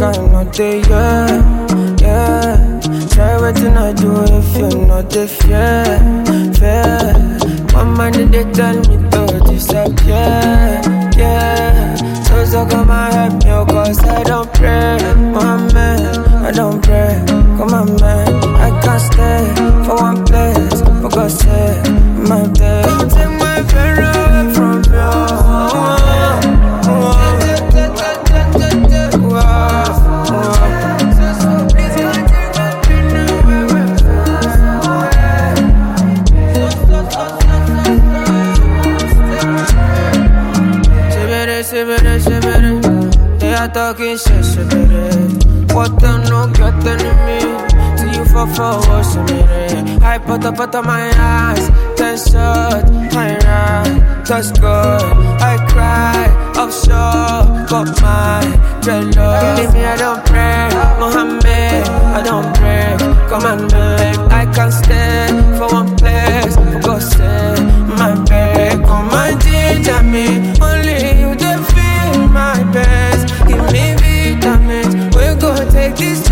cannot do, yeah. Try waiting I do if you're not the fair. One man they tell me to disappear, yeah. So come and help me, cause I don't pray, my man, I don't pray. Come on man, I can't stay for one place, for God's sake, my day. Don't take my friend away from you. They are talking shit, what them no get enemy. Till you fall forward, I put up my eyes, 10 shot, I ride, that's good. I cry, offshore, got my dreadlocks. Leave me, I don't pray, Mohammed, I don't pray. Come on, man, I can't stay for one place, for God's sake, my baby. Come and ginger me, only you the feel my best. Give me vitamins, we go take this